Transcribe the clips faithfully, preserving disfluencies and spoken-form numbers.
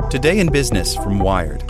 Today in Business from Wired.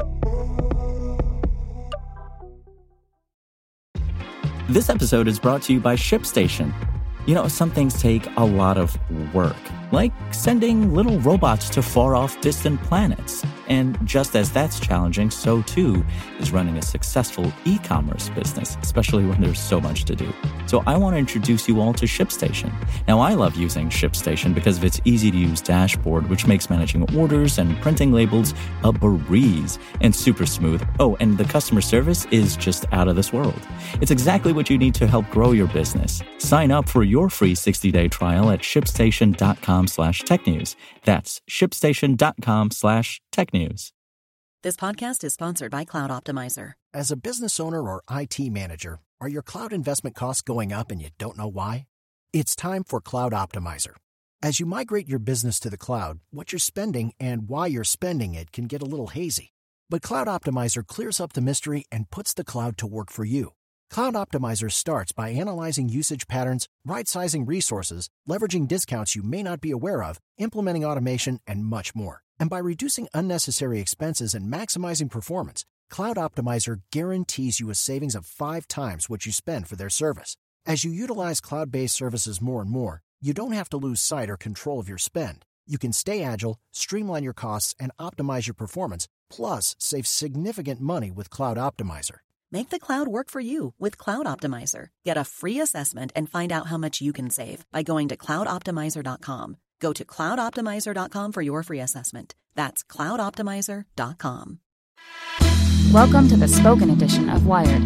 This episode is brought to you by ShipStation. You know, some things take a lot of work, like sending little robots to far-off distant planets. And just as that's challenging, so too is running a successful e-commerce business, especially when there's so much to do. So I want to introduce you all to ShipStation. Now, I love using ShipStation because of its easy-to-use dashboard, which makes managing orders and printing labels a breeze and super smooth. Oh, and the customer service is just out of this world. It's exactly what you need to help grow your business. Sign up for your free sixty-day trial at shipstation.com slash tech news. That's shipstation.com slash tech news. This podcast is sponsored by Cloud Optimizer. As a business owner or I T manager, are your cloud investment costs going up and you don't know why? It's time for Cloud Optimizer. As you migrate your business to the cloud, what you're spending and why you're spending it can get a little hazy. But Cloud Optimizer clears up the mystery and puts the cloud to work for you. Cloud Optimizer starts by analyzing usage patterns, right-sizing resources, leveraging discounts you may not be aware of, implementing automation, and much more. And by reducing unnecessary expenses and maximizing performance, Cloud Optimizer guarantees you a savings of five times what you spend for their service. As you utilize cloud-based services more and more, you don't have to lose sight or control of your spend. You can stay agile, streamline your costs, and optimize your performance, plus save significant money with Cloud Optimizer. Make the cloud work for you with Cloud Optimizer. Get a free assessment and find out how much you can save by going to cloud optimizer dot com. Go to cloud optimizer dot com for your free assessment. That's cloud optimizer dot com. Welcome to the spoken edition of Wired.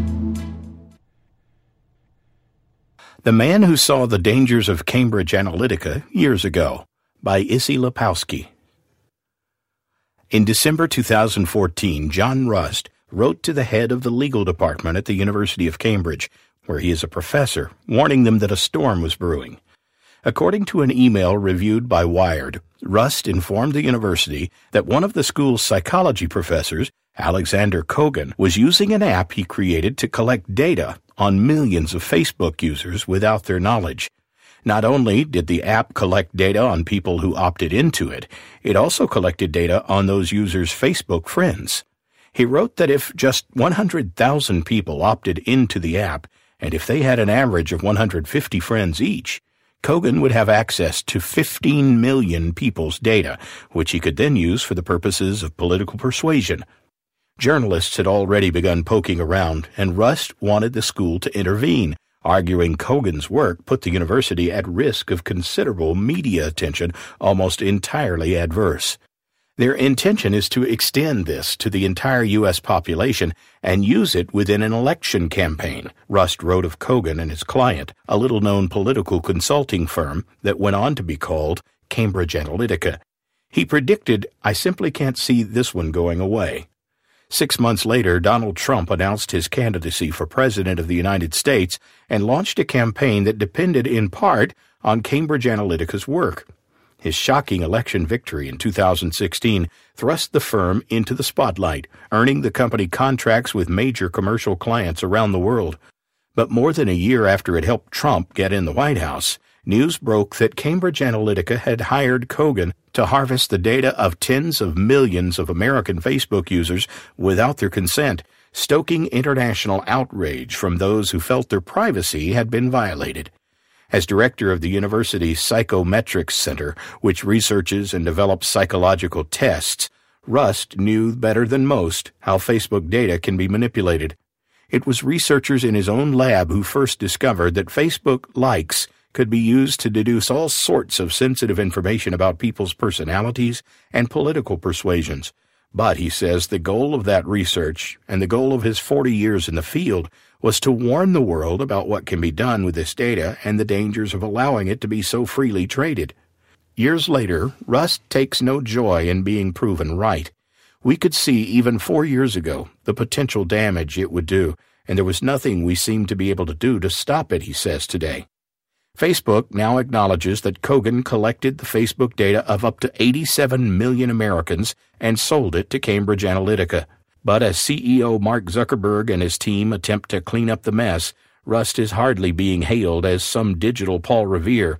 The Man Who Saw the Dangers of Cambridge Analytica Years Ago by Issy Lepowski. In December two thousand fourteen, John Rust wrote to the head of the legal department at the University of Cambridge, where he is a professor, warning them that a storm was brewing. According to an email reviewed by Wired, Rust informed the university that one of the school's psychology professors, Alexander Kogan, was using an app he created to collect data on millions of Facebook users without their knowledge. Not only did the app collect data on people who opted into it, it also collected data on those users' Facebook friends. He wrote that if just one hundred thousand people opted into the app, and if they had an average of one hundred fifty friends each, Kogan would have access to fifteen million people's data, which he could then use for the purposes of political persuasion. Journalists had already begun poking around, and Rust wanted the school to intervene, arguing Kogan's work put the university at risk of considerable media attention, almost entirely adverse. Their intention is to extend this to the entire U S population and use it within an election campaign, Rust wrote of Kogan and his client, a little-known political consulting firm that went on to be called Cambridge Analytica. He predicted, "I simply can't see this one going away." Six months later, Donald Trump announced his candidacy for President of the United States and launched a campaign that depended in part on Cambridge Analytica's work. His shocking election victory in two thousand sixteen thrust the firm into the spotlight, earning the company contracts with major commercial clients around the world. But more than a year after it helped Trump get in the White House, news broke that Cambridge Analytica had hired Kogan to harvest the data of tens of millions of American Facebook users without their consent, stoking international outrage from those who felt their privacy had been violated. As director of the university's Psychometrics Center, which researches and develops psychological tests, Rust knew better than most how Facebook data can be manipulated. It was researchers in his own lab who first discovered that Facebook likes could be used to deduce all sorts of sensitive information about people's personalities and political persuasions. But, he says, the goal of that research, and the goal of his forty years in the field, was to warn the world about what can be done with this data and the dangers of allowing it to be so freely traded. Years later, Rust takes no joy in being proven right. We could see, even four years ago, the potential damage it would do, and there was nothing we seemed to be able to do to stop it, he says today. Facebook now acknowledges that Kogan collected the Facebook data of up to eighty-seven million Americans and sold it to Cambridge Analytica. But as C E O Mark Zuckerberg and his team attempt to clean up the mess, Rust is hardly being hailed as some digital Paul Revere.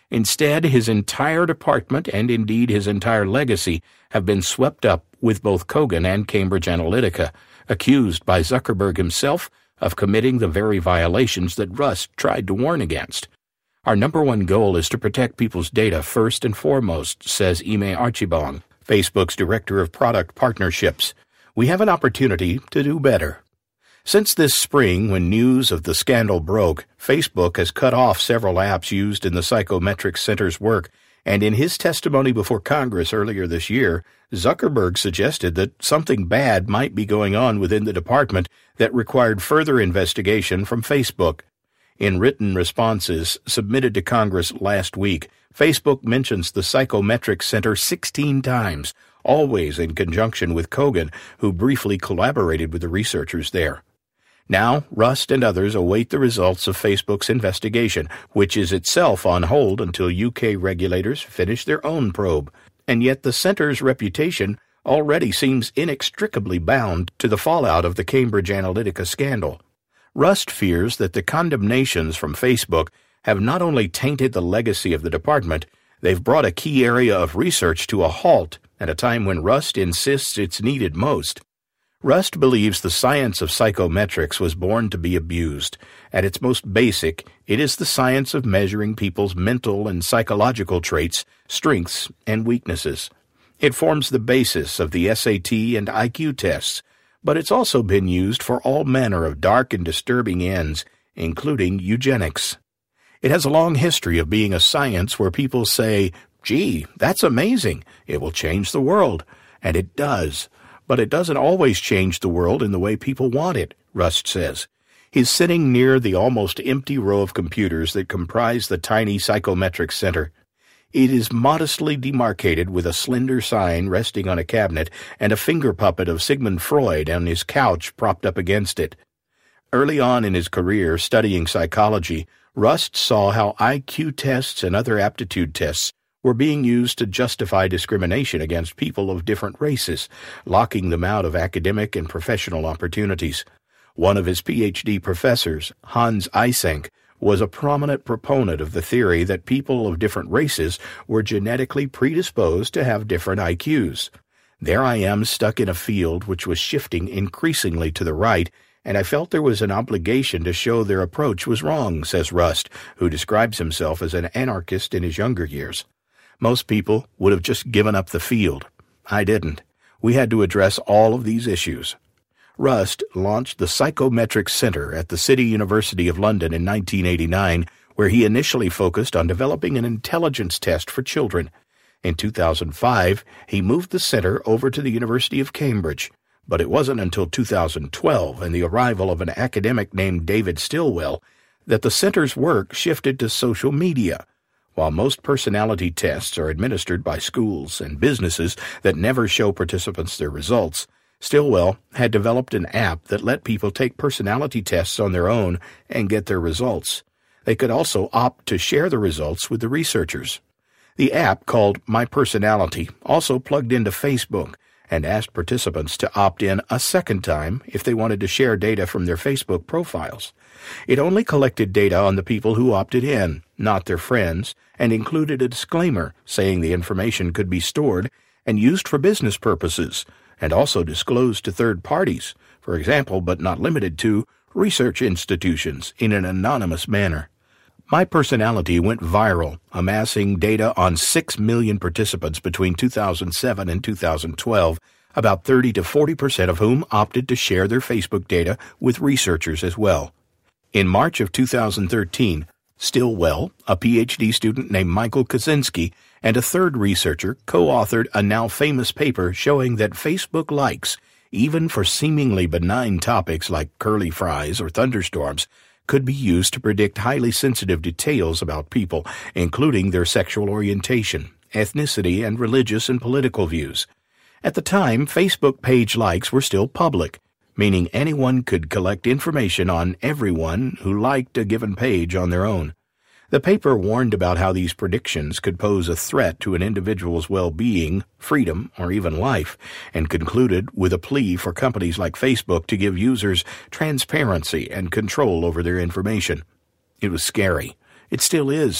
Instead, his entire department, and indeed his entire legacy, have been swept up with both Kogan and Cambridge Analytica, accused by Zuckerberg himself of committing the very violations that Rust tried to warn against. Our number one goal is to protect people's data first and foremost, says Ime Archibong, Facebook's Director of Product Partnerships. We have an opportunity to do better. Since this spring, when news of the scandal broke, Facebook has cut off several apps used in the Psychometrics Center's work, and in his testimony before Congress earlier this year, Zuckerberg suggested that something bad might be going on within the department that required further investigation from Facebook. In written responses submitted to Congress last week, Facebook mentions the Psychometrics Center sixteen times, always in conjunction with Kogan, who briefly collaborated with the researchers there. Now, Rust and others await the results of Facebook's investigation, which is itself on hold until U K regulators finish their own probe. And yet the center's reputation already seems inextricably bound to the fallout of the Cambridge Analytica scandal. Rust fears that the condemnations from Facebook have not only tainted the legacy of the department, they've brought a key area of research to a halt at a time when Rust insists it's needed most. Rust believes the science of psychometrics was born to be abused. At its most basic, it is the science of measuring people's mental and psychological traits, strengths, and weaknesses. It forms the basis of the S A T and I Q tests, but it's also been used for all manner of dark and disturbing ends, including eugenics. It has a long history of being a science where people say, gee, that's amazing, it will change the world. And it does. But it doesn't always change the world in the way people want it, Rust says. He's sitting near the almost empty row of computers that comprise the tiny Psychometrics Center. It is modestly demarcated with a slender sign resting on a cabinet and a finger puppet of Sigmund Freud on his couch propped up against it. Early on in his career studying psychology, Rust saw how I Q tests and other aptitude tests were being used to justify discrimination against people of different races, locking them out of academic and professional opportunities. One of his P H D professors, Hans Eysenck, was a prominent proponent of the theory that people of different races were genetically predisposed to have different I Qs. There I am stuck in a field which was shifting increasingly to the right, and I felt there was an obligation to show their approach was wrong, says Rust, who describes himself as an anarchist in his younger years. Most people would have just given up the field. I didn't. We had to address all of these issues. Rust launched the Psychometrics Center at the City University of London in nineteen eighty-nine, where he initially focused on developing an intelligence test for children. In two thousand five, he moved the center over to the University of Cambridge, but it wasn't until two thousand twelve and the arrival of an academic named David Stilwell that the center's work shifted to social media. While most personality tests are administered by schools and businesses that never show participants their results, Stilwell had developed an app that let people take personality tests on their own and get their results. They could also opt to share the results with the researchers. The app, called My Personality, also plugged into Facebook and asked participants to opt in a second time if they wanted to share data from their Facebook profiles. It only collected data on the people who opted in, not their friends, and included a disclaimer saying the information could be stored and used for business purposes, and also disclosed to third parties, for example, but not limited to, research institutions in an anonymous manner. My Personality went viral, amassing data on six million participants between two thousand seven and two thousand twelve, about thirty to forty percent of whom opted to share their Facebook data with researchers as well. In March of two thousand thirteen, Stilwell, a P H D student named Michael Kaczynski, and a third researcher co-authored a now famous paper showing that Facebook likes, even for seemingly benign topics like curly fries or thunderstorms, could be used to predict highly sensitive details about people, including their sexual orientation, ethnicity, and religious and political views. At the time, Facebook page likes were still public, meaning anyone could collect information on everyone who liked a given page on their own. The paper warned about how these predictions could pose a threat to an individual's well-being, freedom, or even life, and concluded with a plea for companies like Facebook to give users transparency and control over their information. It was scary. It still is.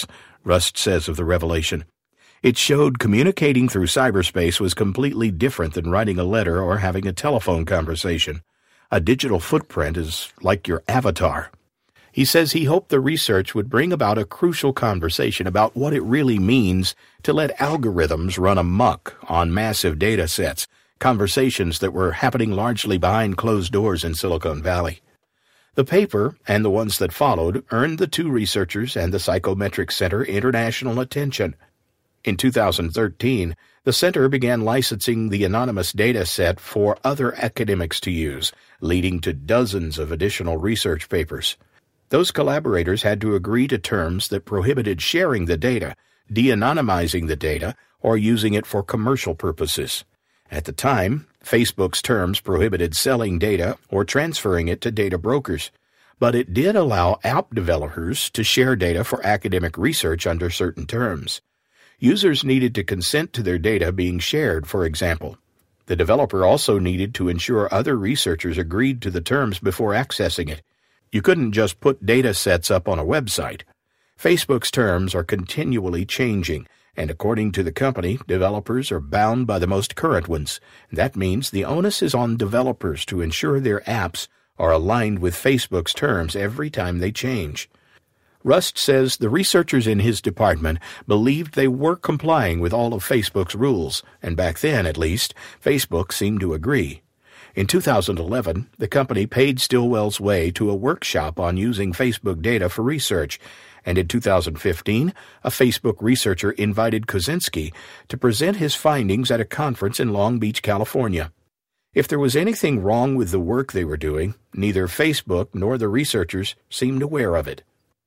Rust says of the revelation. It showed communicating through cyberspace was completely different than writing a letter or having a telephone conversation. A digital footprint is like your avatar. He says he hoped the research would bring about a crucial conversation about what it really means to let algorithms run amok on massive data sets, conversations that were happening largely behind closed doors in Silicon Valley. The paper, and the ones that followed, earned the two researchers and the Psychometrics Center international attention. In two thousand thirteen, the center began licensing the anonymous data set for other academics to use, leading to dozens of additional research papers. Those collaborators had to agree to terms that prohibited sharing the data, de-anonymizing the data, or using it for commercial purposes. At the time, Facebook's terms prohibited selling data or transferring it to data brokers, but it did allow app developers to share data for academic research under certain terms. Users needed to consent to their data being shared, for example. The developer also needed to ensure other researchers agreed to the terms before accessing it. You couldn't just put data sets up on a website. Facebook's terms are continually changing, and according to the company, developers are bound by the most current ones. That means the onus is on developers to ensure their apps are aligned with Facebook's terms every time they change. Rust says the researchers in his department believed they were complying with all of Facebook's rules, and back then, at least, Facebook seemed to agree. In two thousand eleven, the company paid Stilwell's way to a workshop on using Facebook data for research, and in two thousand fifteen, a Facebook researcher invited Kosinski to present his findings at a conference in Long Beach, California. If there was anything wrong with the work they were doing, neither Facebook nor the researchers seemed aware of it.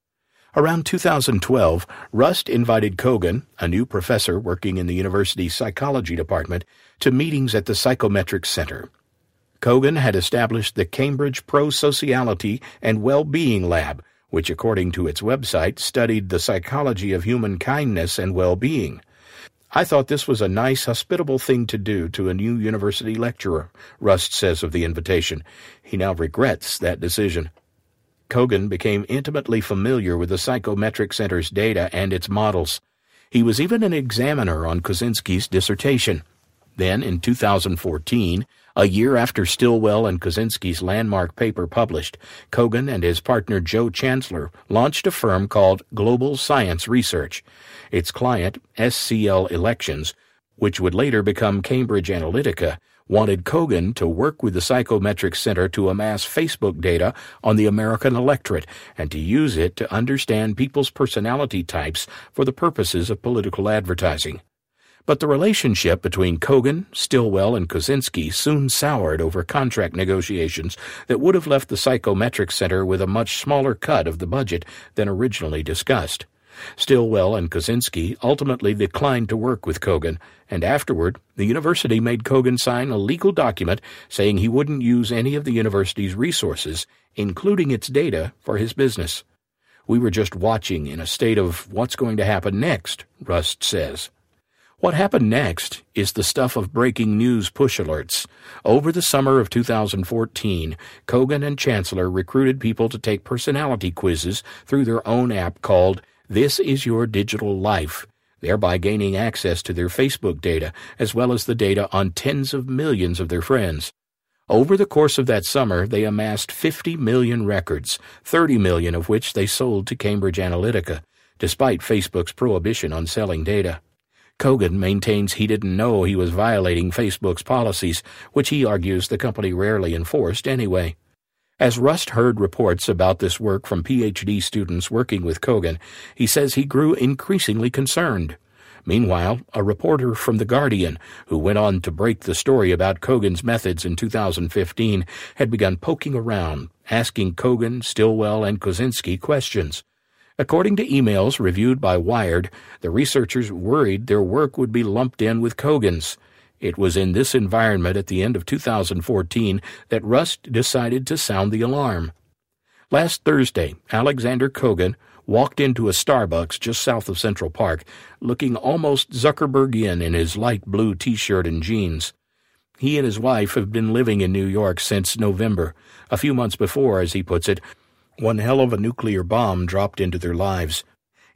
Around two thousand twelve, Rust invited Kogan, a new professor working in the university's psychology department, to meetings at the Psychometrics Center. Kogan had established the Cambridge Pro-Sociality and Well-Being Lab, which, according to its website, studied the psychology of human kindness and well-being. I thought this was a nice, hospitable thing to do to a new university lecturer, Rust says of the invitation. He now regrets that decision. Kogan became intimately familiar with the Psychometrics Center's data and its models. He was even an examiner on Kosinski's dissertation. Then, in two thousand fourteen, a year after Stilwell and Kosinski's landmark paper published, Kogan and his partner Joe Chancellor launched a firm called Global Science Research. Its client, S C L Elections, which would later become Cambridge Analytica, wanted Kogan to work with the Psychometrics Center to amass Facebook data on the American electorate and to use it to understand people's personality types for the purposes of political advertising. But the relationship between Kogan, Stilwell, and Kosinski soon soured over contract negotiations that would have left the Psychometrics Center with a much smaller cut of the budget than originally discussed. Stilwell and Kosinski ultimately declined to work with Kogan, and afterward, the university made Kogan sign a legal document saying he wouldn't use any of the university's resources, including its data, for his business. We were just watching in a state of what's going to happen next, Rust says. What happened next is the stuff of breaking news push alerts. Over the summer of two thousand fourteen, Kogan and Chancellor recruited people to take personality quizzes through their own app called This Is Your Digital Life, thereby gaining access to their Facebook data as well as the data on tens of millions of their friends. Over the course of that summer, they amassed fifty million records, thirty million of which they sold to Cambridge Analytica, despite Facebook's prohibition on selling data. Kogan maintains he didn't know he was violating Facebook's policies, which he argues the company rarely enforced anyway. As Rust heard reports about this work from P H D students working with Kogan, he says he grew increasingly concerned. Meanwhile, a reporter from The Guardian, who went on to break the story about Kogan's methods in two thousand fifteen, had begun poking around, asking Kogan, Stilwell, and Kosinski questions. According to emails reviewed by Wired, the researchers worried their work would be lumped in with Kogan's. It was in this environment at the end of two thousand fourteen that Rust decided to sound the alarm. Last Thursday, Alexander Kogan walked into a Starbucks just south of Central Park, looking almost Zuckerbergian in his light blue T-shirt and jeans. He and his wife have been living in New York since November, a few months before, as he puts it, one hell of a nuclear bomb dropped into their lives.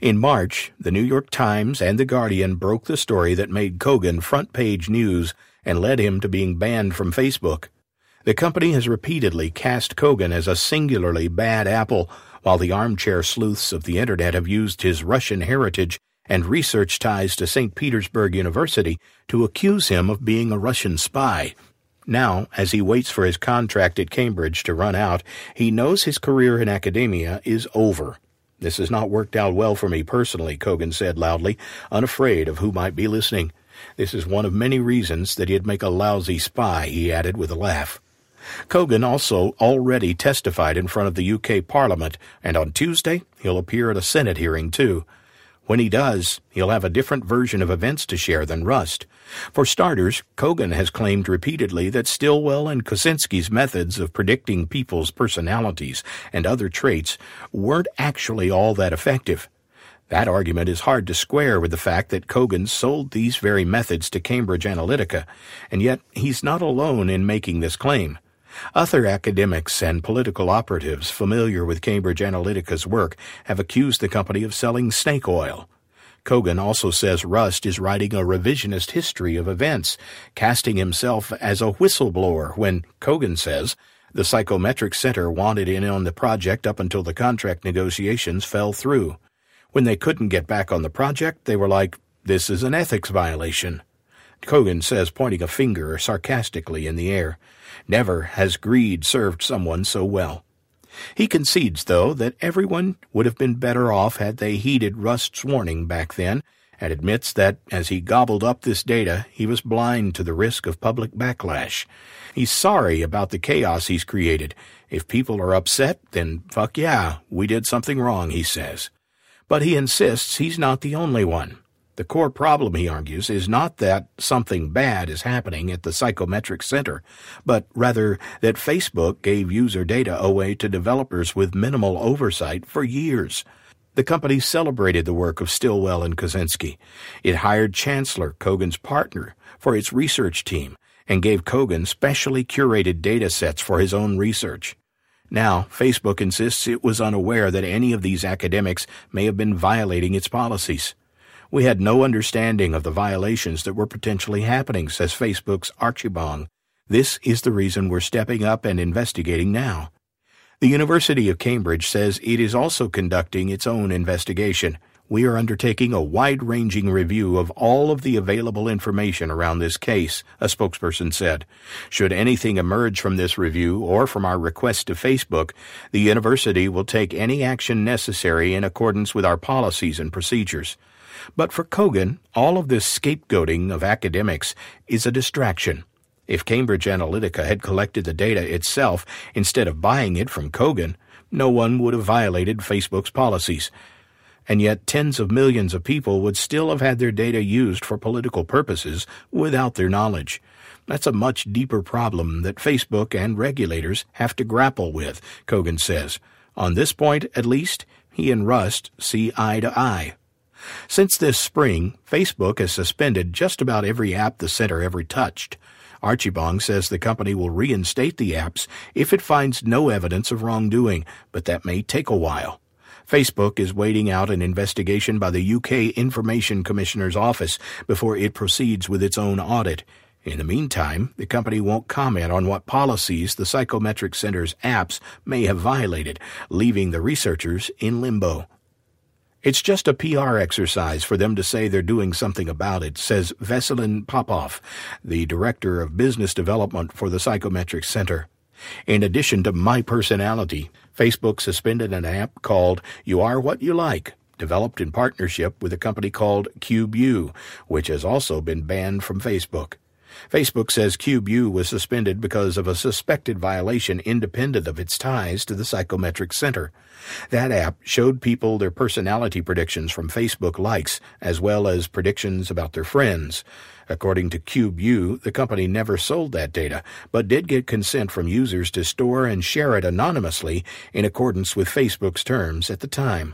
In March, the New York Times and The Guardian broke the story that made Kogan front-page news and led him to being banned from Facebook. The company has repeatedly cast Kogan as a singularly bad apple, while the armchair sleuths of the Internet have used his Russian heritage and research ties to Saint Petersburg University to accuse him of being a Russian spy. Now, as he waits for his contract at Cambridge to run out, he knows his career in academia is over. "This has not worked out well for me personally," Kogan said loudly, unafraid of who might be listening. "This is one of many reasons that he'd make a lousy spy," he added with a laugh. Kogan also already testified in front of the U K Parliament, and on Tuesday he'll appear at a Senate hearing too. When he does, he'll have a different version of events to share than Rust. For starters, Kogan has claimed repeatedly that Stilwell and Kosinski's methods of predicting people's personalities and other traits weren't actually all that effective. That argument is hard to square with the fact that Kogan sold these very methods to Cambridge Analytica, and yet he's not alone in making this claim. Other academics and political operatives familiar with Cambridge Analytica's work have accused the company of selling snake oil. Kogan also says Rust is writing a revisionist history of events, casting himself as a whistleblower when, Kogan says, the Psychometric Center wanted in on the project up until the contract negotiations fell through. When they couldn't get back on the project, they were like, "This is an ethics violation." Kogan says, pointing a finger sarcastically in the air. Never has greed served someone so well. He concedes, though, that everyone would have been better off had they heeded Rust's warning back then, and admits that, as he gobbled up this data, he was blind to the risk of public backlash. He's sorry about the chaos he's created. If people are upset, then fuck yeah, we did something wrong, he says. But he insists he's not the only one. The core problem, he argues, is not that something bad is happening at the Psychometric Center, but rather that Facebook gave user data away to developers with minimal oversight for years. The company celebrated the work of Stilwell and Kosinski. It hired Chancellor, Kogan's partner, for its research team, and gave Kogan specially curated data sets for his own research. Now, Facebook insists it was unaware that any of these academics may have been violating its policies. "We had no understanding of the violations that were potentially happening," says Facebook's Archie Bong. "This is the reason we're stepping up and investigating now." The University of Cambridge says it is also conducting its own investigation. "We are undertaking a wide-ranging review of all of the available information around this case," a spokesperson said. "Should anything emerge from this review or from our request to Facebook, the university will take any action necessary in accordance with our policies and procedures." But for Kogan, all of this scapegoating of academics is a distraction. If Cambridge Analytica had collected the data itself instead of buying it from Kogan, no one would have violated Facebook's policies. And yet tens of millions of people would still have had their data used for political purposes without their knowledge. That's a much deeper problem that Facebook and regulators have to grapple with, Kogan says. On this point, at least, he and Rust see eye to eye. Since this spring, Facebook has suspended just about every app the center ever touched. Archie Bong says the company will reinstate the apps if it finds no evidence of wrongdoing, but that may take a while. Facebook is waiting out an investigation by the U K Information Commissioner's Office before it proceeds with its own audit. In the meantime, the company won't comment on what policies the Psychometric Center's apps may have violated, leaving the researchers in limbo. "It's just a P R exercise for them to say they're doing something about it," says Veselin Popov, the Director of Business Development for the Psychometric Center. In addition to My Personality, Facebook suspended an app called You Are What You Like, developed in partnership with a company called CubeU, which has also been banned from Facebook. Facebook says CubeU was suspended because of a suspected violation independent of its ties to the Psychometric Center. That app showed people their personality predictions from Facebook likes, as well as predictions about their friends. According to CubeU, the company never sold that data, but did get consent from users to store and share it anonymously in accordance with Facebook's terms at the time.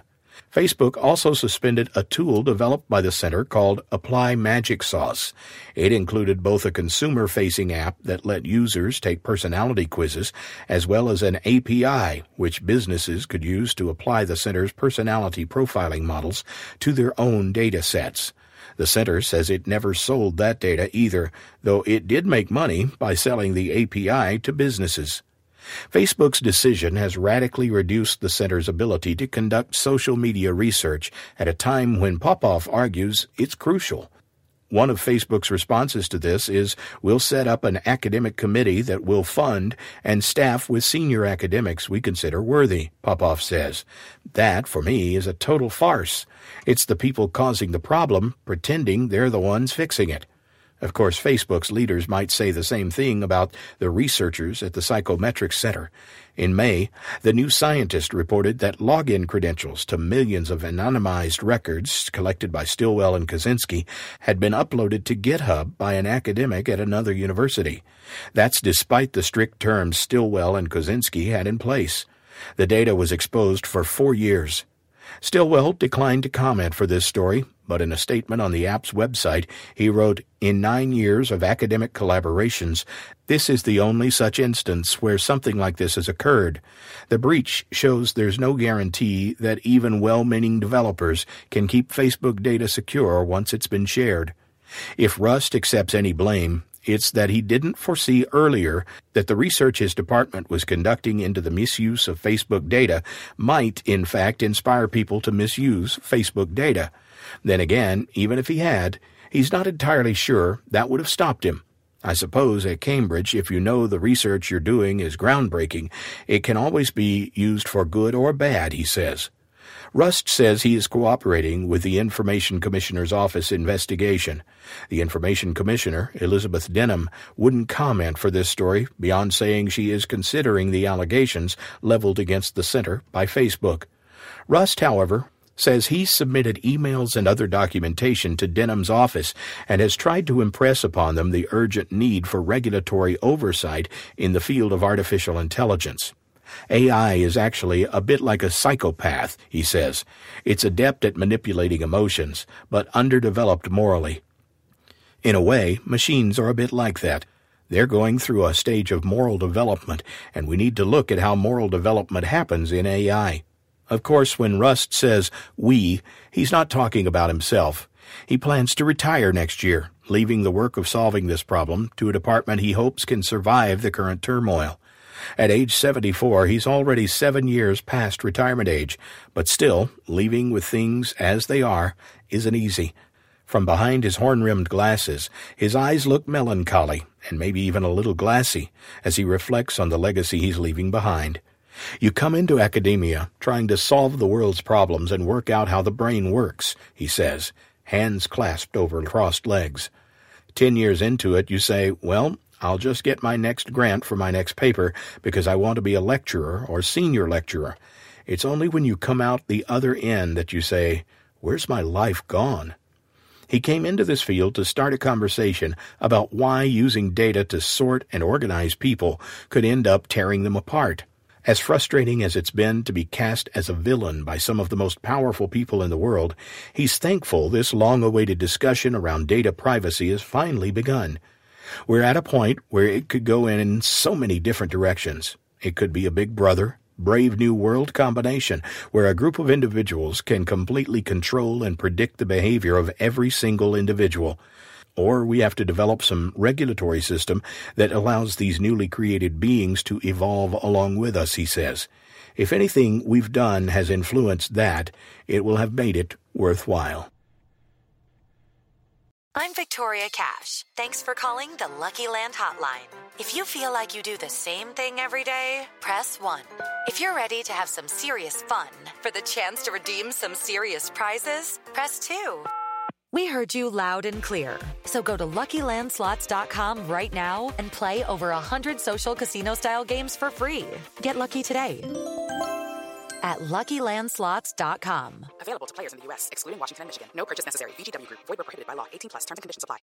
Facebook also suspended a tool developed by the center called Apply Magic Sauce. It included both a consumer-facing app that let users take personality quizzes, as well as an A P I, which businesses could use to apply the center's personality profiling models to their own data sets. The center says it never sold that data either, though it did make money by selling the A P I to businesses. Facebook's decision has radically reduced the center's ability to conduct social media research at a time when Popov argues it's crucial. One of Facebook's responses to this is, we'll set up an academic committee that will fund and staff with senior academics we consider worthy, Popov says. That, for me, is a total farce. It's the people causing the problem pretending they're the ones fixing it. Of course, Facebook's leaders might say the same thing about the researchers at the Psychometrics Center. In May, The New Scientist reported that login credentials to millions of anonymized records collected by Stilwell and Kaczynski had been uploaded to GitHub by an academic at another university. That's despite the strict terms Stilwell and Kaczynski had in place. The data was exposed for four years. Stilwell declined to comment for this story, but in a statement on the app's website, he wrote, "In nine years of academic collaborations, this is the only such instance where something like this has occurred. The breach shows there's no guarantee that even well-meaning developers can keep Facebook data secure once it's been shared. If Rust accepts any blame, it's that he didn't foresee earlier that the research his department was conducting into the misuse of Facebook data might, in fact, inspire people to misuse Facebook data. Then again, even if he had, he's not entirely sure that would have stopped him. I suppose at Cambridge, if you know the research you're doing is groundbreaking, it can always be used for good or bad," he says. Rust says he is cooperating with the Information Commissioner's Office investigation. The Information Commissioner, Elizabeth Denham, wouldn't comment for this story beyond saying she is considering the allegations leveled against the center by Facebook. Rust, however, says he's submitted emails and other documentation to Denham's office and has tried to impress upon them the urgent need for regulatory oversight in the field of artificial intelligence. A I is actually a bit like a psychopath, he says. It's adept at manipulating emotions, but underdeveloped morally. In a way, machines are a bit like that. They're going through a stage of moral development, and we need to look at how moral development happens in A I. Of course, when Rust says we, he's not talking about himself. He plans to retire next year, leaving the work of solving this problem to a department he hopes can survive the current turmoil. At age seventy-four, he's already seven years past retirement age, but still, leaving with things as they are isn't easy. From behind his horn-rimmed glasses, his eyes look melancholy and maybe even a little glassy as he reflects on the legacy he's leaving behind. You come into academia trying to solve the world's problems and work out how the brain works, he says, hands clasped over crossed legs. Ten years into it, you say, well, I'll just get my next grant for my next paper because I want to be a lecturer or senior lecturer. It's only when you come out the other end that you say, where's my life gone? He came into this field to start a conversation about why using data to sort and organize people could end up tearing them apart. As frustrating as it's been to be cast as a villain by some of the most powerful people in the world, he's thankful this long-awaited discussion around data privacy has finally begun. We're at a point where it could go in so many different directions. It could be a Big Brother, Brave New World combination, where a group of individuals can completely control and predict the behavior of every single individual. Or we have to develop some regulatory system that allows these newly created beings to evolve along with us, he says. If anything we've done has influenced that, it will have made it worthwhile. I'm Victoria Cash. Thanks for calling the Lucky Land Hotline. If you feel like you do the same thing every day, press one. If you're ready to have some serious fun for the chance to redeem some serious prizes, press two. We heard you loud and clear. So go to Lucky Land Slots dot com right now and play over one hundred social casino-style games for free. Get lucky today at Lucky Land Slots dot com. Available to players in the U S, excluding Washington and Michigan. No purchase necessary. V G W Group. Void where prohibited by law. eighteen plus. Terms and conditions apply.